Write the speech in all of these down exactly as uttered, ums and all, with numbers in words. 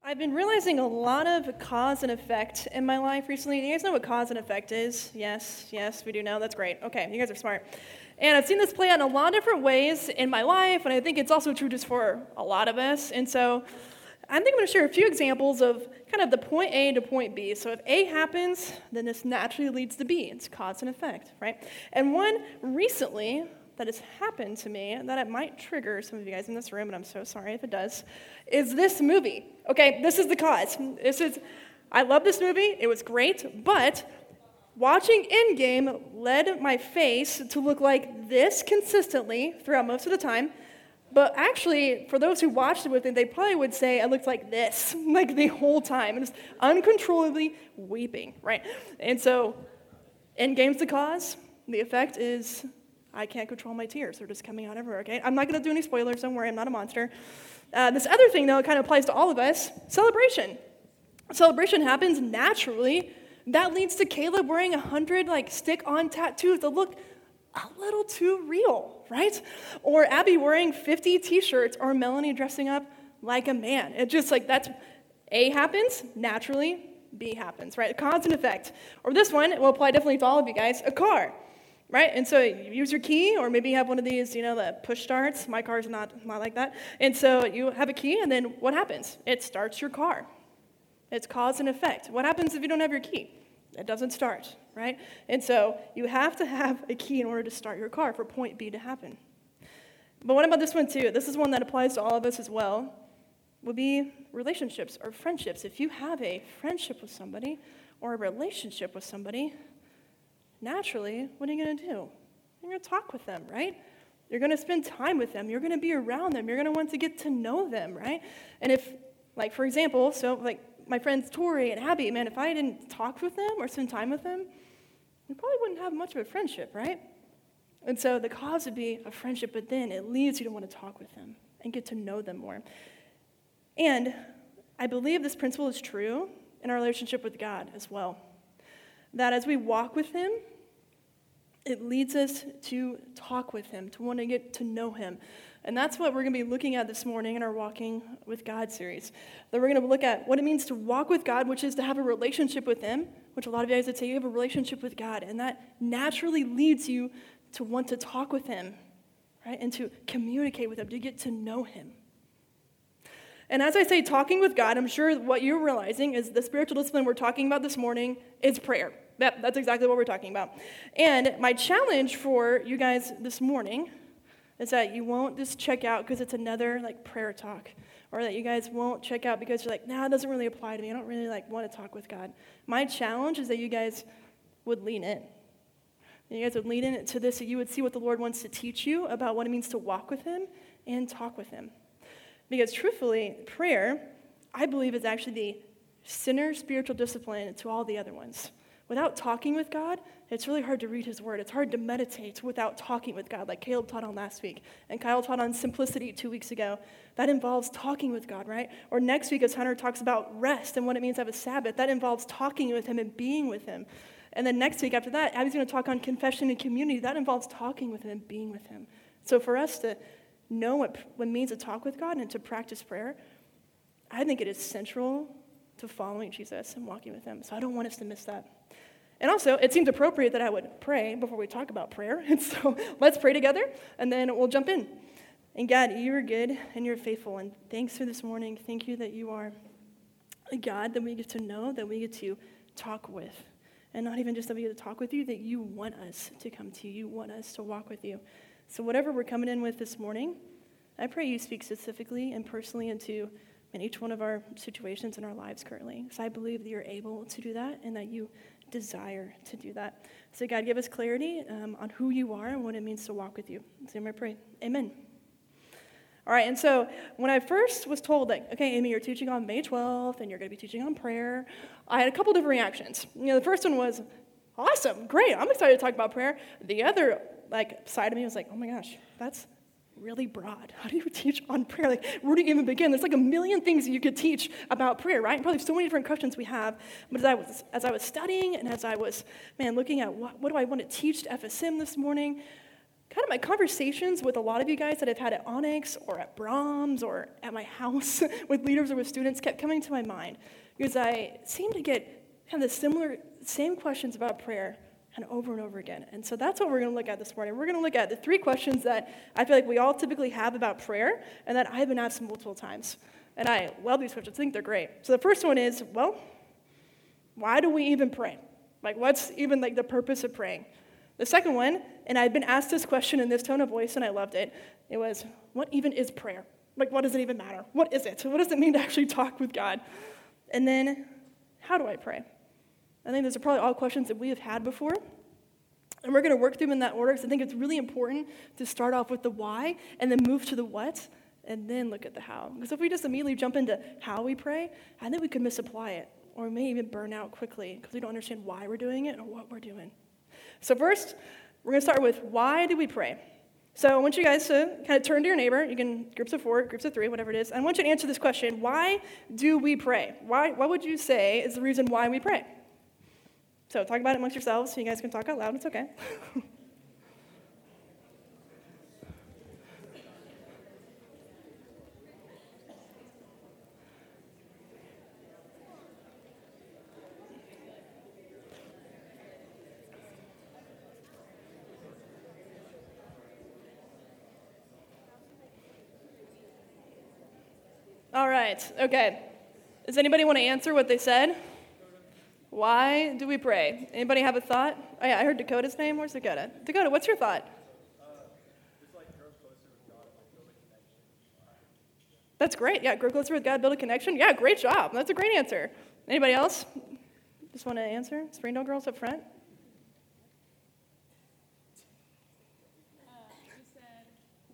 I've been realizing a lot of cause and effect in my life recently. Do you guys know what cause and effect is? Yes, yes, we do know. That's great. Okay, you guys are smart. And I've seen this play out in a lot of different ways in my life, and I think it's also true just for a lot of us. And so I think I'm going to share a few examples of kind of the point A to point B. So if A happens, then this naturally leads to B. It's cause and effect, right? And one recently that has happened to me, that it might trigger some of you guys in this room, and I'm so sorry if it does, is this movie. Okay, this is the cause. This is, I love this movie. It was great, but watching Endgame led my face to look like this consistently throughout most of the time. But actually, for those who watched it with me, they probably would say I looked like this, like the whole time, and just uncontrollably weeping, right? And so, Endgame's the cause. The effect is I can't control my tears. They're just coming out everywhere, okay? I'm not going to do any spoilers. Don't worry, I'm not a monster. Uh, this other thing, though, it kind of applies to all of us, celebration. Celebration happens naturally. That leads to Caleb wearing one hundred like stick-on tattoos that look a little too real, right? Or Abby wearing fifty t-shirts, or Melanie dressing up like a man. It just like that's, A happens naturally, B happens, right? Cause and effect. Or this one, it will apply definitely to all of you guys, a car. Right? And so you use your key, or maybe you have one of these, you know, the push starts. My car's not, not like that. And so you have a key, and then what happens? It starts your car. It's cause and effect. What happens if you don't have your key? It doesn't start, right? And so you have to have a key in order to start your car for point B to happen. But what about this one too? This is one that applies to all of us as well, would be relationships or friendships. If you have a friendship with somebody or a relationship with somebody, naturally, what are you going to do? You're going to talk with them, right? You're going to spend time with them. You're going to be around them. You're going to want to get to know them, right? And if, like, for example, so, like, my friends Tori and Abby, man, if I didn't talk with them or spend time with them, we probably wouldn't have much of a friendship, right? And so the cause would be a friendship, but then it leads you to want to talk with them and get to know them more. And I believe this principle is true in our relationship with God as well. That as we walk with him, it leads us to talk with him, to want to get to know him. And that's what we're going to be looking at this morning in our Walking with God series. That we're going to look at what it means to walk with God, which is to have a relationship with him, which a lot of you guys would say you have a relationship with God. And that naturally leads you to want to talk with him, right? And to communicate with him, to get to know him. And as I say talking with God, I'm sure what you're realizing is the spiritual discipline we're talking about this morning is prayer. That, that's exactly what we're talking about. And my challenge for you guys this morning is that you won't just check out because it's another like prayer talk, or that you guys won't check out because you're like, nah, it doesn't really apply to me. I don't really like want to talk with God. My challenge is that you guys would lean in. You guys would lean into this, so you would see what the Lord wants to teach you about what it means to walk with him and talk with him. Because truthfully, prayer, I believe, is actually the center spiritual discipline to all the other ones. Without talking with God, it's really hard to read his word. It's hard to meditate without talking with God, like Caleb taught on last week. And Kyle taught on simplicity two weeks ago. That involves talking with God, right? Or next week, as Hunter talks about rest and what it means to have a Sabbath, that involves talking with him and being with him. And then next week after that, Abby's going to talk on confession and community. That involves talking with him and being with him. So for us to know what, what it means to talk with God and to practice prayer, I think it is central to following Jesus and walking with him. So I don't want us to miss that. And also, it seemed appropriate that I would pray before we talk about prayer. And so let's pray together, and then we'll jump in. And God, you are good and you're faithful. And thanks for this morning. Thank you that you are a God that we get to know, that we get to talk with. And not even just that we get to talk with you, that you want us to come to you. You want us to walk with you. So whatever we're coming in with this morning, I pray you speak specifically and personally into in each one of our situations in our lives currently. Because I believe that you're able to do that and that you desire to do that. So God, give us clarity um, on who you are and what it means to walk with you. So I pray. Amen. All right, and so when I first was told that, okay, Amy, you're teaching on May twelfth and you're going to be teaching on prayer, I had a couple different reactions. You know, the first one was, awesome, great, I'm excited to talk about prayer. The other like side of me was like, oh my gosh, that's really broad. How do you teach on prayer? Like, where do you even begin? There's like a million things you could teach about prayer, right? And probably so many different questions we have. But as I was as I was studying and as I was, man, looking at what, what do I want to teach to F S M this morning, kind of my conversations with a lot of you guys that I've had at Onyx or at Brahms or at my house with leaders or with students kept coming to my mind because I seem to get kind of the similar, same questions about prayer and over and over again. And so that's what we're going to look at this morning. We're going to look at the three questions that I feel like we all typically have about prayer and that I've been asked multiple times. And I love these questions. I think they're great. So the first one is, well, why do we even pray? Like, what's even like the purpose of praying? The second one, and I'd been asked this question in this tone of voice, and I loved it. It was, what even is prayer? Like, what does it even matter? What is it? What does it mean to actually talk with God? And then, how do I pray? I think those are probably all questions that we have had before. And we're going to work through them in that order because I think it's really important to start off with the why and then move to the what and then look at the how. Because if we just immediately jump into how we pray, I think we could misapply it or may even burn out quickly because we don't understand why we're doing it or what we're doing. So first, we're going to start with why do we pray? So I want you guys to kind of turn to your neighbor. You can groups of four, groups of three, whatever it is. I want you to answer this question. Why do we pray? Why? What would you say is the reason why we pray? So talk about it amongst yourselves so you guys can talk out loud. It's okay. All right, okay. Does anybody want to answer what they said? Why do we pray? Anybody have a thought? Oh yeah, I heard Dakota's name. Where's Dakota? Dakota, what's your thought? Uh, just like grow closer with God, like build a connection. That's great. Yeah, grow closer with God, build a connection. Yeah, great job. That's a great answer. Anybody else? Just want to answer? Springdale girls up front. Uh, you said,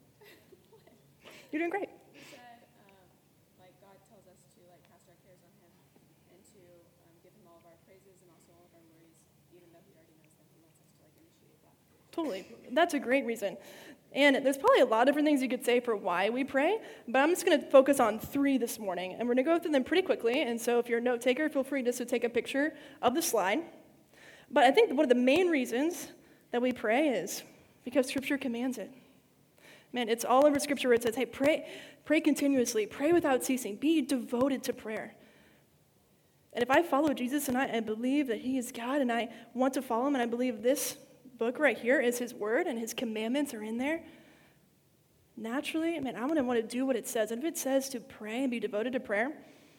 You're doing great. you said, um, like God tells us to like cast our cares on Him and to um, give Him all of our praises and also all of our worries, even though He already knows them. He wants us to like initiate that. Totally. That's a great reason. And there's probably a lot of different things you could say for why we pray, but I'm just going to focus on three this morning, and we're going to go through them pretty quickly, and so if you're a note taker, feel free just to take a picture of the slide. But I think one of the main reasons that we pray is because Scripture commands it. Man, it's all over Scripture where it says, hey, pray, pray continuously, pray without ceasing, be devoted to prayer. And if I follow Jesus and I, I believe that He is God and I want to follow Him and I believe this book right here is His word and His commandments are in there, naturally, I mean, I'm going to want to do what it says. And if it says to pray and be devoted to prayer,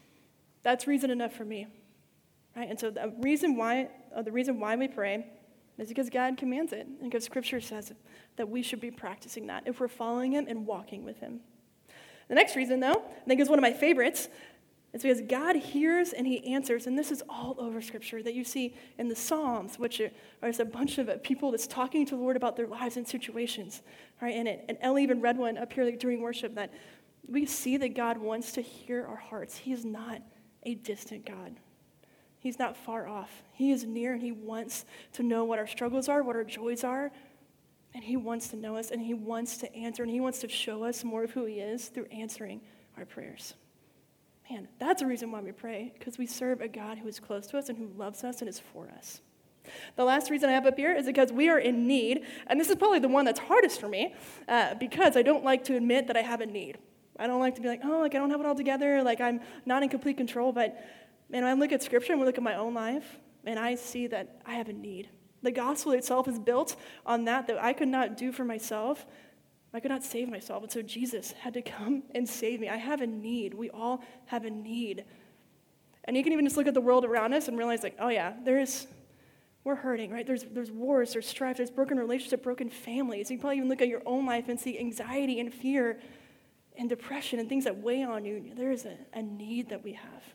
that's reason enough for me, right? And so the reason why, uh, the reason why we pray is because God commands it and because Scripture says that we should be practicing that if we're following Him and walking with Him. The next reason, though, I think is one of my favorites. It's because God hears and He answers, and this is all over Scripture that you see in the Psalms, which are, are just a bunch of people that's talking to the Lord about their lives and situations, right? And, it, and Ellie even read one up here during worship that we see that God wants to hear our hearts. He is not a distant God. He's not far off. He is near, and He wants to know what our struggles are, what our joys are, and He wants to know us, and He wants to answer, and He wants to show us more of who He is through answering our prayers. Man, that's a reason why we pray, because we serve a God who is close to us and who loves us and is for us. The last reason I have up here is because we are in need, and this is probably the one that's hardest for me, uh, because I don't like to admit that I have a need. I don't like to be like, oh, like I don't have it all together, like I'm not in complete control, but man, when I look at Scripture and we look at my own life, and I see that I have a need. The gospel itself is built on that, that I could not do for myself. I could not save myself, and so Jesus had to come and save me. I have a need. We all have a need. And you can even just look at the world around us and realize, like, oh yeah, there's, we're hurting, right? There's there's wars, there's strife, there's broken relationships, broken families. You can probably even look at your own life and see anxiety and fear and depression and things that weigh on you. There is a, a need that we have.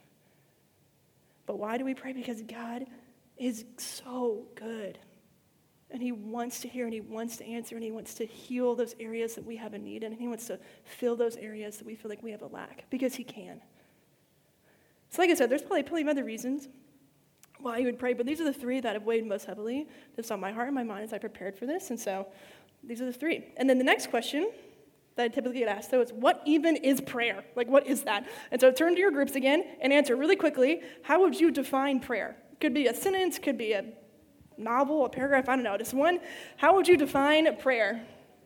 But why do we pray? Because God is so good. And He wants to hear, and He wants to answer, and He wants to heal those areas that we have a need in, and He wants to fill those areas that we feel like we have a lack, because He can. So like I said, there's probably plenty of other reasons why you would pray, but these are the three that have weighed most heavily just on my heart and my mind as I prepared for this, and so these are the three. And then the next question that I typically get asked, though, is what even is prayer? Like, what is that? And so turn to your groups again and answer really quickly, how would you define prayer? Could be a sentence, could be a novel, a paragraph, I don't know, just one. How would you define prayer?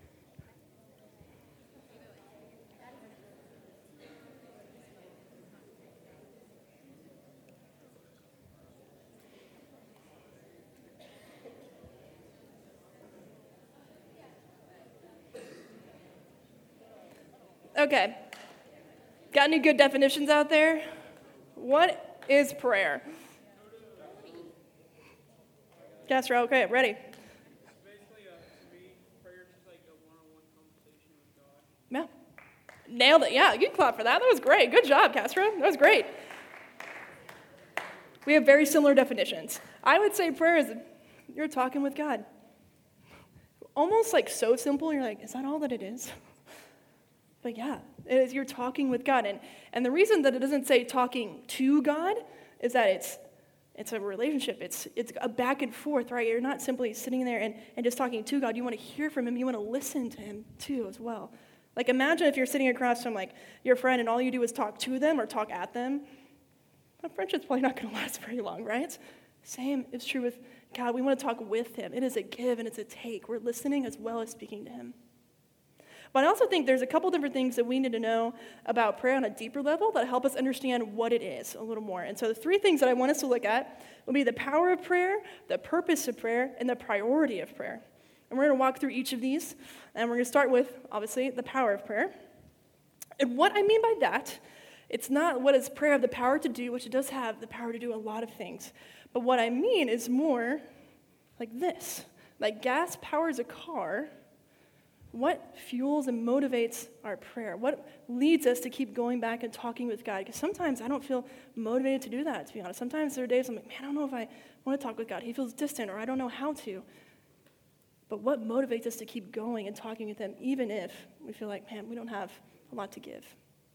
Okay. Got any good definitions out there? What is prayer? Castro, okay, ready. Basically, uh, to me, prayer is just like a one-on-one conversation with God. Yeah. Nailed it. Yeah, you can clap for that. That was great. Good job, Castro. That was great. We have very similar definitions. I would say prayer is you're talking with God. Almost like so simple, you're like, is that all that it is? But yeah, it is, you're talking with God. And, and the reason that it doesn't say talking to God is that it's it's a relationship. It's it's a back and forth, right? You're not simply sitting there and, and just talking to God. You want to hear from him. You want to listen to him too as well. Like imagine if you're sitting across from like your friend and all you do is talk to them or talk at them. That friendship's probably not going to last very long, right? Same is true with God. We want to talk with him. It is a give and it's a take. We're listening as well as speaking to him. But I also think there's a couple different things that we need to know about prayer on a deeper level that help us understand what it is a little more. And so the three things that I want us to look at will be the power of prayer, the purpose of prayer, and the priority of prayer. And we're going to walk through each of these. And we're going to start with, obviously, the power of prayer. And what I mean by that, it's not what does prayer have the power to do, which it does have the power to do a lot of things. But what I mean is more like this. Like gas powers a car. What fuels and motivates our prayer? What leads us to keep going back and talking with God? Because sometimes I don't feel motivated to do that, to be honest. Sometimes there are days I'm like, man, I don't know if I want to talk with God. He feels distant, or I don't know how to. But what motivates us to keep going and talking with him, even if we feel like, man, we don't have a lot to give?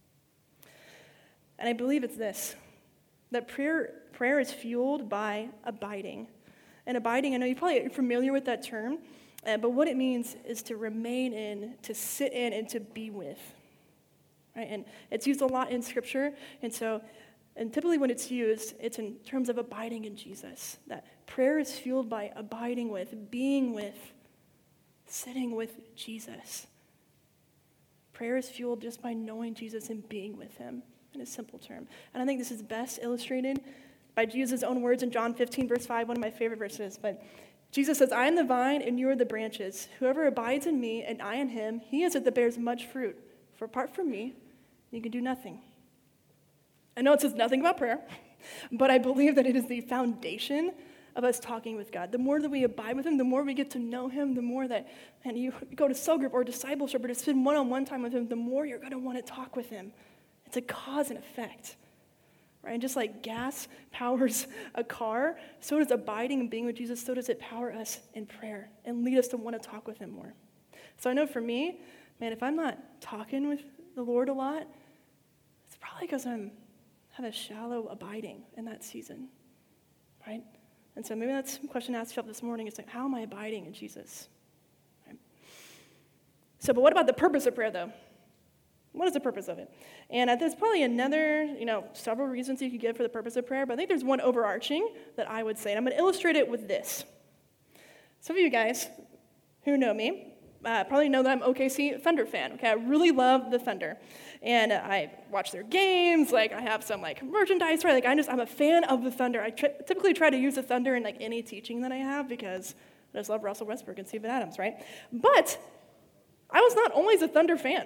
And I believe it's this, that prayer, prayer is fueled by abiding. And abiding, I know you're probably familiar with that term, Uh, but what it means is to remain in, to sit in, and to be with. Right? And it's used a lot in Scripture. And so, and typically when it's used, it's in terms of abiding in Jesus. That prayer is fueled by abiding with, being with, sitting with Jesus. Prayer is fueled just by knowing Jesus and being with him, in a simple term. And I think this is best illustrated by Jesus' own words in John fifteen, verse five, one of my favorite verses. But Jesus says, I am the vine and you are the branches. Whoever abides in me and I in him, he is it that bears much fruit. For apart from me, you can do nothing. I know it says nothing about prayer, but I believe that it is the foundation of us talking with God. The more that we abide with him, the more we get to know him, the more that, and you go to cell group or discipleship or to spend one-on-one time with him, the more you're going to want to talk with him. It's a cause and effect. Right? And just like gas powers a car, so does abiding and being with Jesus, so does it power us in prayer and lead us to want to talk with him more. So I know for me, man, if I'm not talking with the Lord a lot, it's probably because I'm have a shallow abiding in that season, right? And so maybe that's a question I asked yourself this morning. It's like, how am I abiding in Jesus? Right? So, but what about the purpose of prayer, though? What is the purpose of it? And uh, there's probably another, you know, several reasons you could give for the purpose of prayer, but I think there's one overarching that I would say, and I'm going to illustrate it with this. Some of you guys who know me uh, probably know that I'm O K C Thunder fan, okay? I really love the Thunder, and uh, I watch their games, like, I have some, like, merchandise, right? Like, I just, I'm a fan of the Thunder. I tr- typically try to use the Thunder in, like, any teaching that I have because I just love Russell Westbrook and Steven Adams, right? But I was not always a Thunder fan.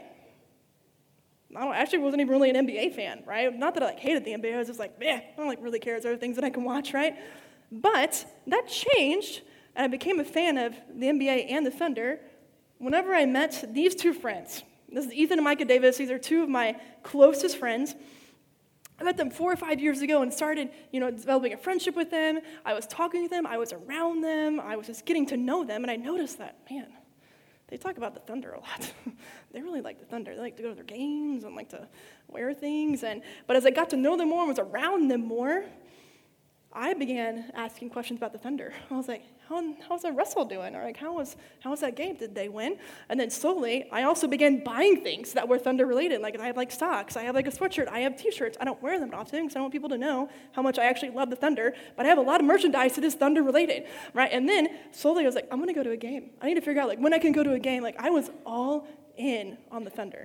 I don't, actually wasn't even really an N B A fan, right? Not that I like hated the N B A. I was just like, man, I don't like really care. There are things that I can watch, right? But that changed, and I became a fan of the N B A and the Thunder whenever I met these two friends. This is Ethan and Micah Davis. These are two of my closest friends. I met them four or five years ago and started, you know, developing a friendship with them. I was talking to them. I was around them. I was just getting to know them, and I noticed that, man, they talk about the Thunder a lot. They really like the Thunder. They like to go to their games and like to wear things. And but as I got to know them more and was around them more, I began asking questions about the Thunder. I was like, How, how's that Russell doing? Or like, how was how was that game? Did they win? And then slowly, I also began buying things that were Thunder related. Like I have like socks. I have like a sweatshirt. I have T-shirts. I don't wear them often because I want people to know how much I actually love the Thunder. But I have a lot of merchandise that is Thunder related, right? And then slowly, I was like, I'm gonna go to a game. I need to figure out like when I can go to a game. Like I was all in on the Thunder.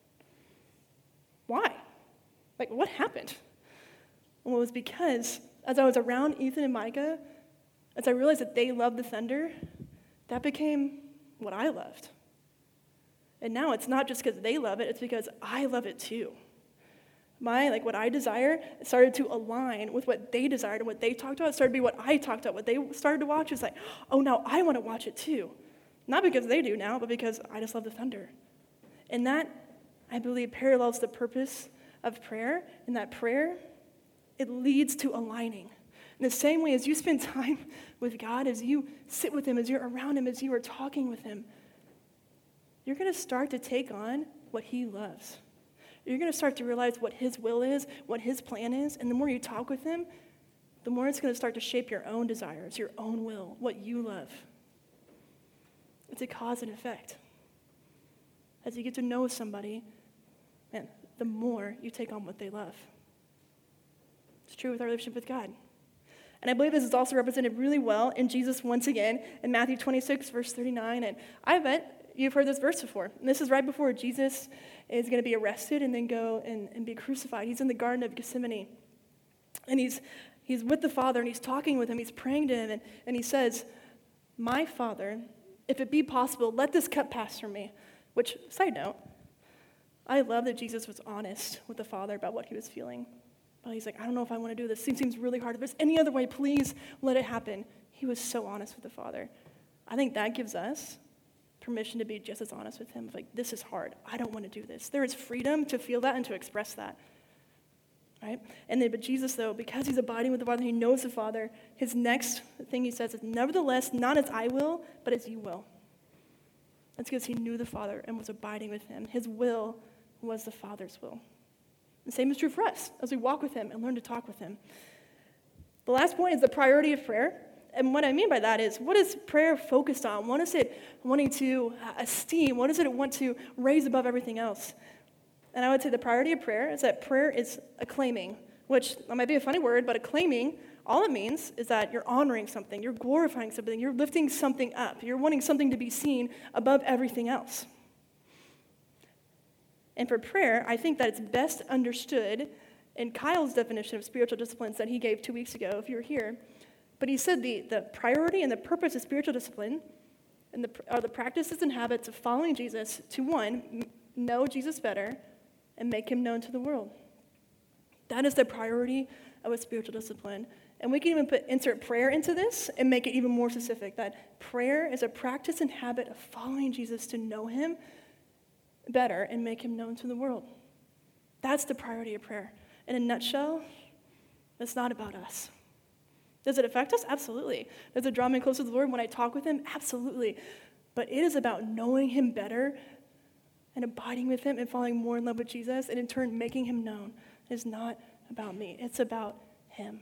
Why? Like what happened? Well, it was because as I was around Ethan and Micah, as I realized that they loved the Thunder, that became what I loved. And now it's not just because they love it, it's because I love it too. My, like what I desire started to align with what they desired and what they talked about. It started to be what I talked about. What they started to watch is like, oh, now I want to watch it too. Not because they do now, but because I just love the thunder. And that, I believe, parallels the purpose of prayer. And that prayer, it leads to aligning. In the same way as you spend time with God, as you sit with him, as you're around him, as you are talking with him, you're going to start to take on what he loves. You're going to start to realize what his will is, what his plan is, and the more you talk with him, the more it's going to start to shape your own desires, your own will, what you love. It's a cause and effect. As you get to know somebody, man, the more you take on what they love. It's true with our relationship with God. And I believe this is also represented really well in Jesus once again in Matthew twenty-six, verse thirty-nine. And I bet you've heard this verse before. And this is right before Jesus is going to be arrested and then go and, and be crucified. He's in the Garden of Gethsemane. And he's he's with the Father, and he's talking with him. He's praying to him, and, and he says, my Father, if it be possible, let this cup pass from me. Which, side note, I love that Jesus was honest with the Father about what he was feeling. But he's like, I don't know if I want to do this. It seems really hard. If there's any other way, please let it happen. He was so honest with the Father. I think that gives us permission to be just as honest with him. Like, this is hard. I don't want to do this. There is freedom to feel that and to express that. Right? And then, but Jesus, though, because he's abiding with the Father, he knows the Father, his next thing he says is, nevertheless, not as I will, but as you will. That's because he knew the Father and was abiding with him. His will was the Father's will. The same is true for us as we walk with him and learn to talk with him. The last point is the priority of prayer. And what I mean by that is, what is prayer focused on? What is it wanting to esteem? What is it want to raise above everything else? And I would say the priority of prayer is that prayer is acclaiming, which that might be a funny word, but acclaiming, all it means is that you're honoring something, you're glorifying something, you're lifting something up, you're wanting something to be seen above everything else. And for prayer, I think that it's best understood in Kyle's definition of spiritual disciplines that he gave two weeks ago, if you were here. But he said the, the priority and the purpose of spiritual discipline and the, are the practices and habits of following Jesus to, one, know Jesus better and make him known to the world. That is the priority of a spiritual discipline. And we can even put insert prayer into this and make it even more specific, that prayer is a practice and habit of following Jesus to know him better and make him known to the world. That's the priority of prayer. In a nutshell, it's not about us. Does it affect us? Absolutely. Does it draw me closer to the Lord when I talk with him? Absolutely. But it is about knowing him better and abiding with him and falling more in love with Jesus and in turn making him known. It is not about me. It's about him.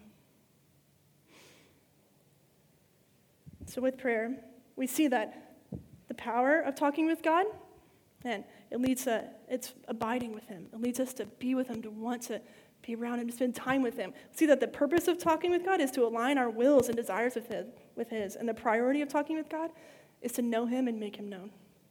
So with prayer, we see that the power of talking with God, and it leads to, it's abiding with him. It leads us to be with him, to want to be around him, to spend time with him. See that the purpose of talking with God is to align our wills and desires with his, with his. And the priority of talking with God is to know him and make him known.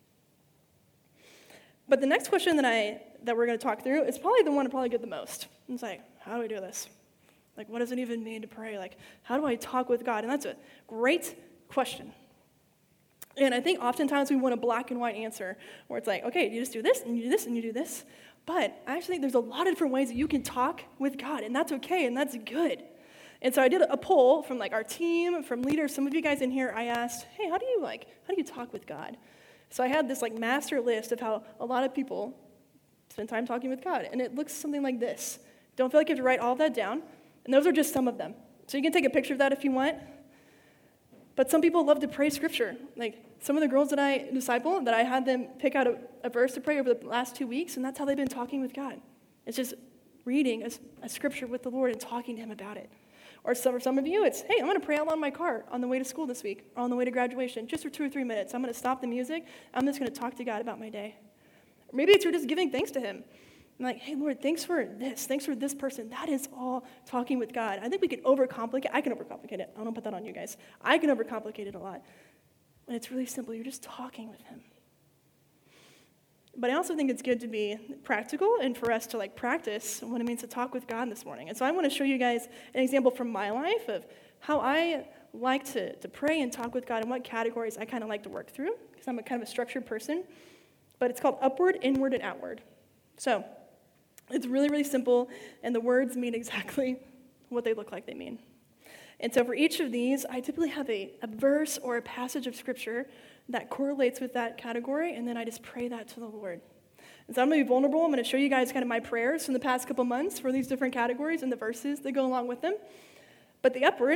But the next question that I that we're going to talk through is probably the one I probably get the most. It's like, how do we do this? Like, what does it even mean to pray? Like, how do I talk with God? And that's a great question. And I think oftentimes we want a black and white answer where it's like, okay, you just do this, and you do this, and you do this. But I actually think there's a lot of different ways that you can talk with God, and that's okay, and that's good. And so I did a poll from like our team, from leaders, some of you guys in here, I asked, hey, how do you like, how do you talk with God? So I had this like master list of how a lot of people spend time talking with God, and it looks something like this. Don't feel like you have to write all of that down, and those are just some of them. So you can take a picture of that if you want. But some people love to pray scripture. Like some of the girls that I disciple, that I had them pick out a, a verse to pray over the last two weeks, and that's how they've been talking with God. It's just reading a, a scripture with the Lord and talking to him about it. Or some, for some of you, it's, hey, I'm going to pray out loud in my car on the way to school this week, or on the way to graduation, just for two or three minutes. I'm going to stop the music. I'm just going to talk to God about my day. Or maybe it's you're just giving thanks to him. I'm like, hey, Lord, thanks for this. Thanks for this person. That is all talking with God. I think we can overcomplicate. I can overcomplicate it. I don't put that on you guys. I can overcomplicate it a lot. When it's really simple, you're just talking with him. But I also think it's good to be practical and for us to like practice what it means to talk with God this morning. And so I want to show you guys an example from my life of how I like to, to pray and talk with God and what categories I kind of like to work through, because I'm a kind of a structured person. but it's called upward, inward, and outward. So it's really, really simple, and the words mean exactly what they look like they mean. And so for each of these, I typically have a, a verse or a passage of scripture that correlates with that category, and then I just pray that to the Lord. And so I'm going to be vulnerable. I'm going to show you guys kind of my prayers from the past couple months for these different categories and the verses that go along with them. But the upward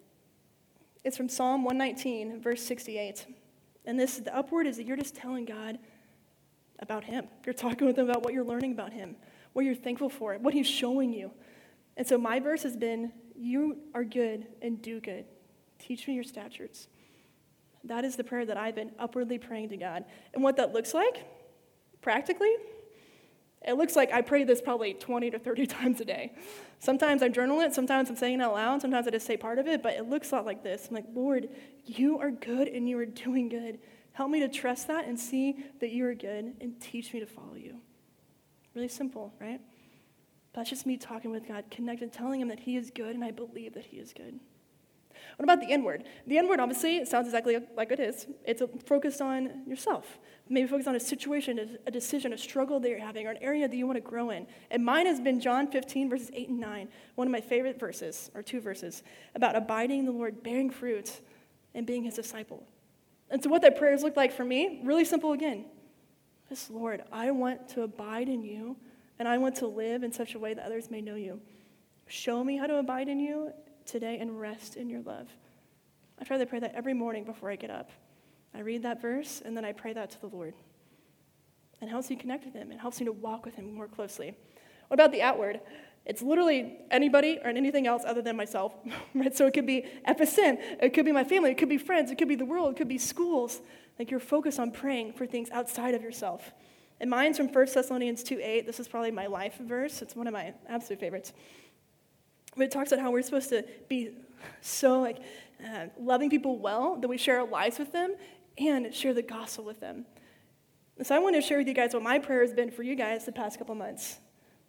is from Psalm one nineteen, verse sixty-eight. And this, the upward is that you're just telling God about him. You're talking with him about what you're learning about him, what you're thankful for, what he's showing you. And so my verse has been, you are good and do good. Teach me your statutes. That is the prayer that I've been upwardly praying to God. And what that looks like, practically, it looks like I pray this probably twenty to thirty times a day. Sometimes I journal it, sometimes I'm saying it out loud, sometimes I just say part of it, but it looks a lot like this. I'm like, Lord, you are good and you are doing good. Help me to trust that and see that you are good and teach me to follow you. Really simple, right? That's just me talking with God, connected, telling him that he is good and I believe that he is good. What about the inward? The inward, obviously, it sounds exactly like it is. It's focused on yourself. Maybe focused on a situation, a decision, a struggle that you're having, or an area that you want to grow in. And mine has been John fifteen, verses eight and nine, one of my favorite verses, or two verses, about abiding in the Lord, bearing fruit, and being his disciple. And so what that prayer has looked like for me, really simple again. This, Lord, I want to abide in you, and I want to live in such a way that others may know you. Show me how to abide in you today and rest in your love. I try to pray that every morning before I get up. I read that verse, and then I pray that to the Lord. And it helps me connect with him. It helps me to walk with him more closely. What about the outward? It's literally anybody or anything else other than myself. Right? So it could be F S M, it could be my family, it could be friends, it could be the world, it could be schools. Like you're focused on praying for things outside of yourself. And mine's from First Thessalonians two eight. This is probably my life verse. It's one of my absolute favorites. But it talks about how we're supposed to be so like uh, loving people well that we share our lives with them and share the gospel with them. And so I want to share with you guys what my prayer has been for you guys the past couple months.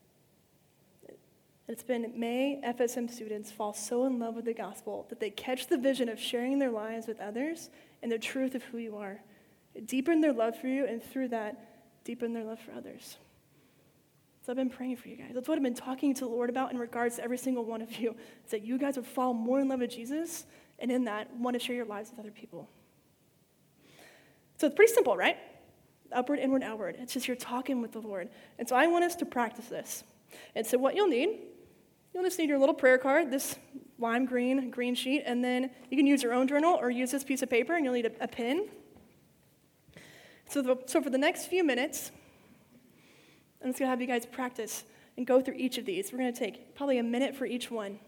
It's been, may F S M students fall so in love with the gospel that they catch the vision of sharing their lives with others and the truth of who you are. Deepen their love for you, and through that, deepen their love for others. So I've been praying for you guys. That's what I've been talking to the Lord about in regards to every single one of you, is that you guys would fall more in love with Jesus, and in that, want to share your lives with other people. So it's pretty simple, right? Upward, inward, outward. It's just you're talking with the Lord. And so I want us to practice this. And so what you'll need, you'll just need your little prayer card, this lime green, green sheet, and then you can use your own journal or use this piece of paper, and you'll need a, a pen. So, the, so for the next few minutes, I'm just going to have you guys practice and go through each of these. We're going to take probably a minute for each one.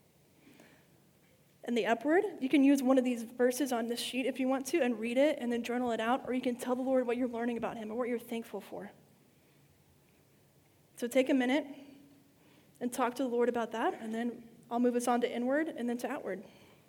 And the upward, you can use one of these verses on this sheet if you want to and read it and then journal it out, or you can tell the Lord what you're learning about him or what you're thankful for. So take a minute and talk to the Lord about that, and then I'll move us on to inward and then to outward.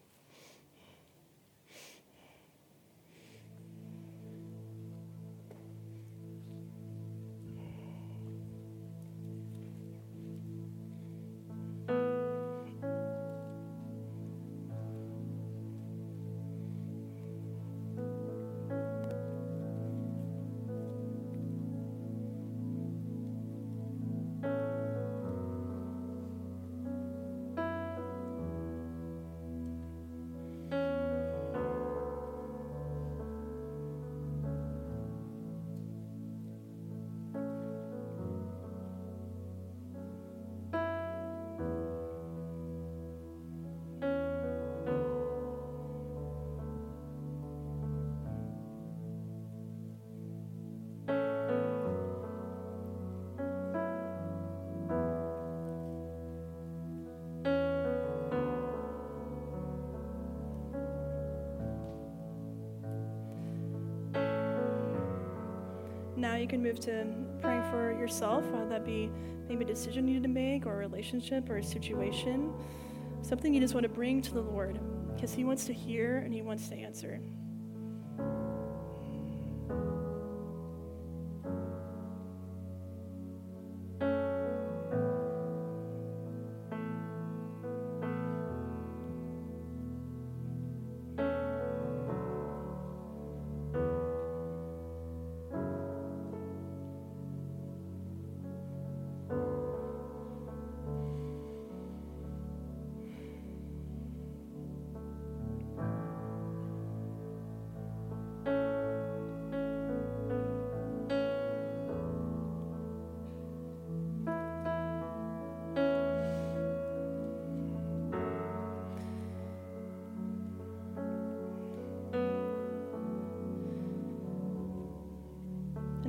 Now you can move to praying for yourself, whether that be maybe a decision you need to make or a relationship or a situation, something you just want to bring to the Lord because he wants to hear and he wants to answer.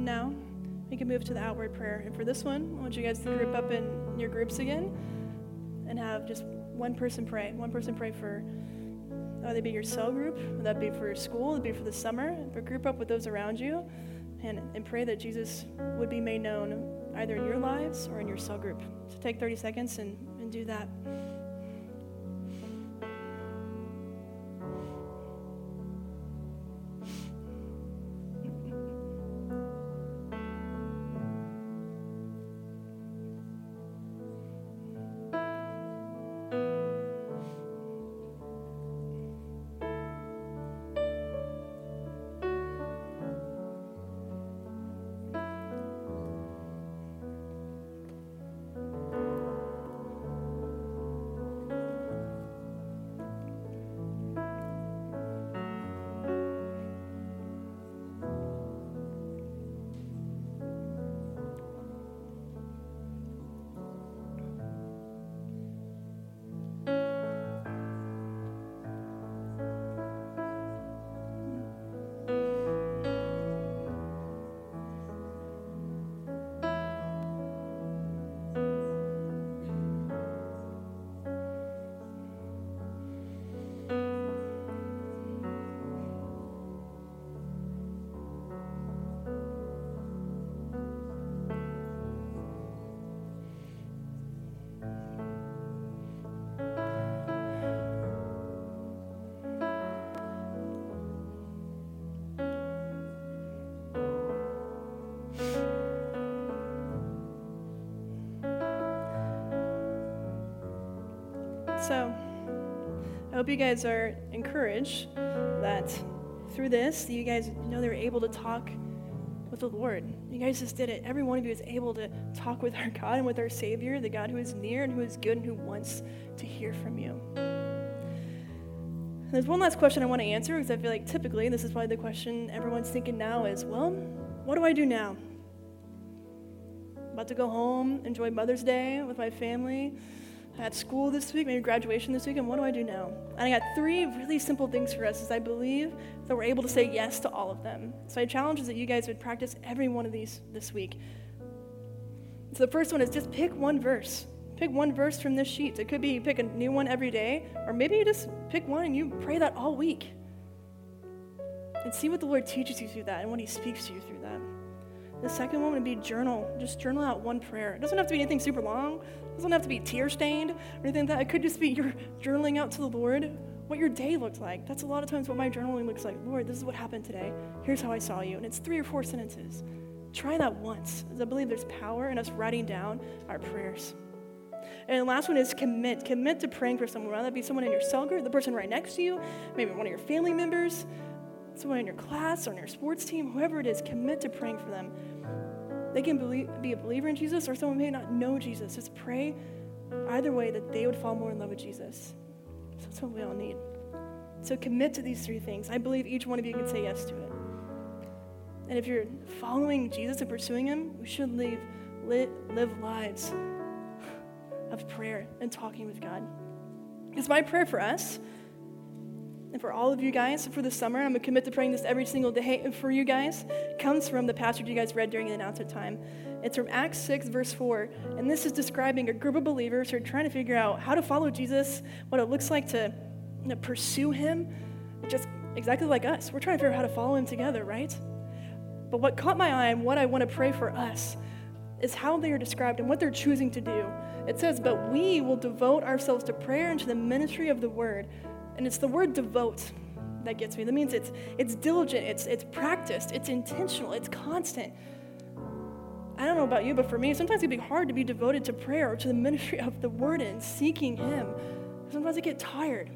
And now we can move to the outward prayer. And for this one, I want you guys to group up in your groups again and have just one person pray. One person pray for, whether it be your cell group, whether that be for your school, whether it be for the summer, but group up with those around you and, and pray that Jesus would be made known either in your lives or in your cell group. So take thirty seconds and, and do that. So, I hope you guys are encouraged that through this, that you guys know they're able to talk with the Lord. You guys just did it. Every one of you is able to talk with our God and with our Savior, the God who is near and who is good and who wants to hear from you. And there's one last question I want to answer, because I feel like typically this is probably the question everyone's thinking now is, well, what do I do now? About to go home, enjoy Mother's Day with my family. I had school this week, maybe graduation this week, and what do I do now? And I got three really simple things for us, as I believe that we're able to say yes to all of them. So I challenge is that you guys would practice every one of these this week. So the first one is just pick one verse. Pick one verse from this sheet. It could be you pick a new one every day, or maybe you just pick one and you pray that all week. And see what the Lord teaches you through that and what he speaks to you through that. The second one would be journal. Just journal out one prayer. It doesn't have to be anything super long. It doesn't have to be tear-stained or anything like that. It could just be you're journaling out to the Lord what your day looked like. That's a lot of times what my journaling looks like. Lord, this is what happened today. Here's how I saw you. And it's three or four sentences. Try that once, as I believe there's power in us writing down our prayers. And the last one is commit. Commit to praying for someone, whether that be someone in your cell group, the person right next to you, maybe one of your family members, someone in your class or on your sports team, whoever it is, commit to praying for them. They can believe, be a believer in Jesus, or someone may not know Jesus. Just pray either way that they would fall more in love with Jesus. So that's what we all need. So commit to these three things. I believe each one of you can say yes to it. And if you're following Jesus and pursuing him, we should live, live, live lives of prayer and talking with God. It's my prayer for us and for all of you guys for the summer. I'm going to commit to praying this every single day. And for you guys, comes from the passage you guys read during the announcement time. It's from Acts six, verse four. And this is describing a group of believers who are trying to figure out how to follow Jesus, what it looks like to, you know, pursue him, just exactly like us. We're trying to figure out how to follow him together, right? But what caught my eye and what I want to pray for us is how they are described and what they're choosing to do. It says, but we will devote ourselves to prayer and to the ministry of the word. And it's the word devote that gets me. That means it's it's diligent, it's it's practiced, it's intentional, it's constant. I don't know about you, but for me, sometimes it can be hard to be devoted to prayer or to the ministry of the word and seeking him. Sometimes I get tired.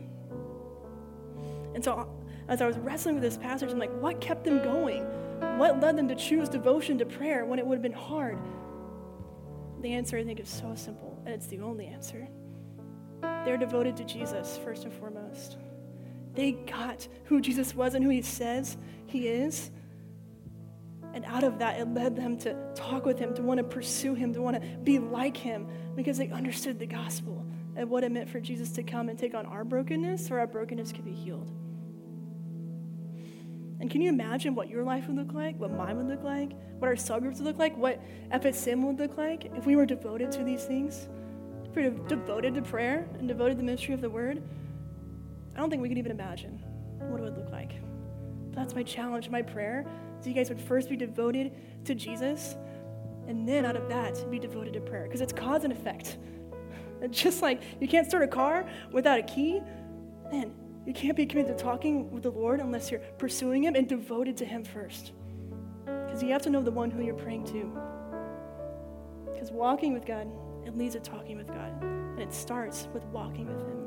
And so as I was wrestling with this passage, I'm like, what kept them going? What led them to choose devotion to prayer when it would have been hard? The answer, I think, is so simple, and it's the only answer. They're devoted to Jesus, first and foremost. They got who Jesus was and who he says he is. And out of that, it led them to talk with him, to want to pursue him, to want to be like him, because they understood the gospel and what it meant for Jesus to come and take on our brokenness, so our brokenness could be healed. And can you imagine what your life would look like, what mine would look like, what our cell groups would look like, what F S M would look like if we were devoted to these things? If we were devoted to prayer and devoted to the ministry of the word? I don't think we could even imagine what it would look like. But that's my challenge, my prayer, is you guys would first be devoted to Jesus, and then out of that, be devoted to prayer, because it's cause and effect. And just like you can't start a car without a key, man, you can't be committed to talking with the Lord unless you're pursuing him and devoted to him first. Because you have to know the one who you're praying to. Because walking with God, it leads to talking with God. And it starts with walking with him.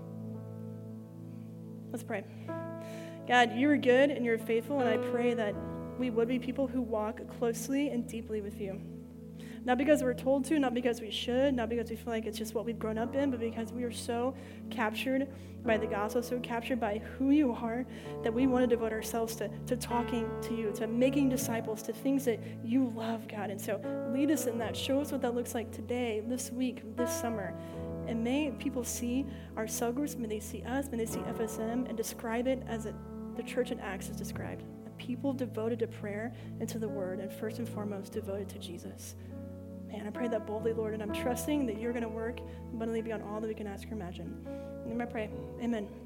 Let's pray. God, you are good and you're faithful, and I pray that we would be people who walk closely and deeply with you. Not because we're told to, not because we should, not because we feel like it's just what we've grown up in, but because we are so captured by the gospel, so captured by who you are, that we want to devote ourselves to, to talking to you, to making disciples, to things that you love, God. And so lead us in that. Show us what that looks like today, this week, this summer. And may people see our cell groups, may they see us, may they see F S M, and describe it as it, the church in Acts is described. A people devoted to prayer and to the word, and first and foremost, devoted to Jesus. Man, I pray that boldly, Lord, and I'm trusting that you're going to work abundantly beyond all that we can ask or imagine. And I pray, amen.